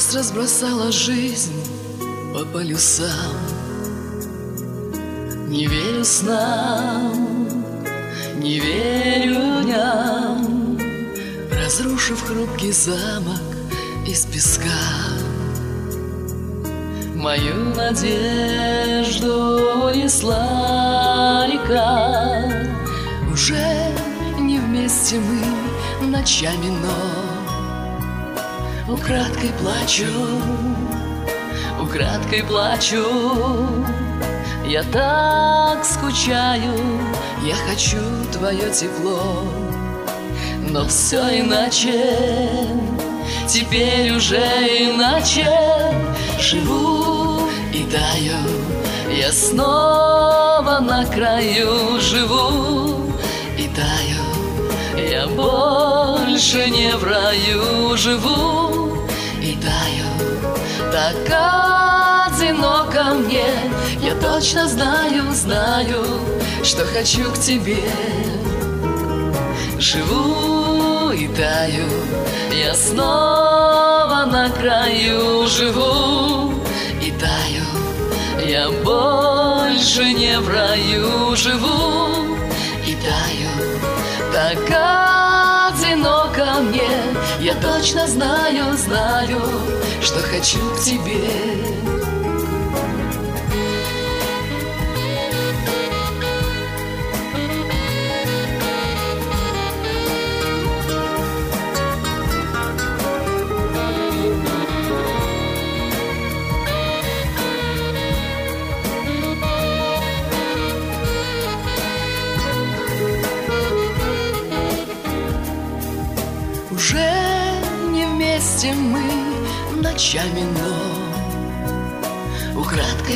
Нас разбросала жизнь по полюсам. Не верю снам, не верю дням, разрушив хрупкий замок из песка. Мою надежду несла река. Уже не вместе мы ночами, но украдкой плачу. Я так скучаю, я хочу твое тепло. Но все иначе, теперь уже иначе. Живу и таю, я снова на краю. Живу и таю, я больше не в раю. Живу и таю, так одиноко мне. Я точно знаю, что хочу к тебе. Живу и таю, я снова на краю. Живу и таю, я больше не в раю. Живу и таю, так одиноко мне. Я точно знаю, что хочу к тебе. Уже не вместе мы ночами, но украдкой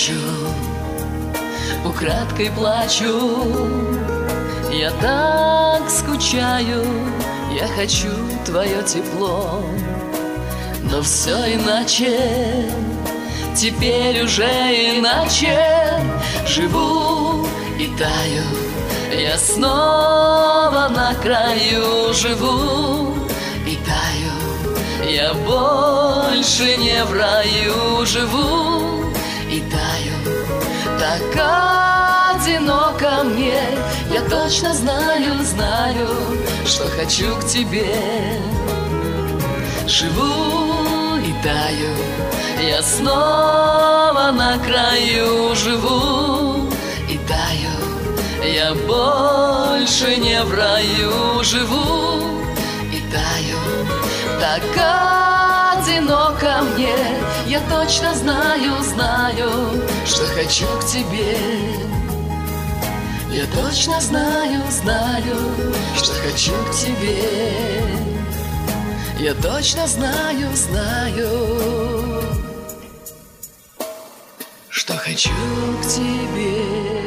плачу. Я так скучаю, я хочу твое тепло. Но все иначе, теперь уже иначе. Живу и таю, я снова на краю. Живу и таю, я больше не в раю. Живу и таю, так одиноко мне. Я точно знаю, что хочу к тебе. Живу и таю, я снова на краю. Живу и таю, я больше не в раю. Живу и таю, так одиноко мне. Я точно знаю, что хочу к тебе. Я точно знаю, что хочу к тебе. Я точно знаю, что хочу к тебе.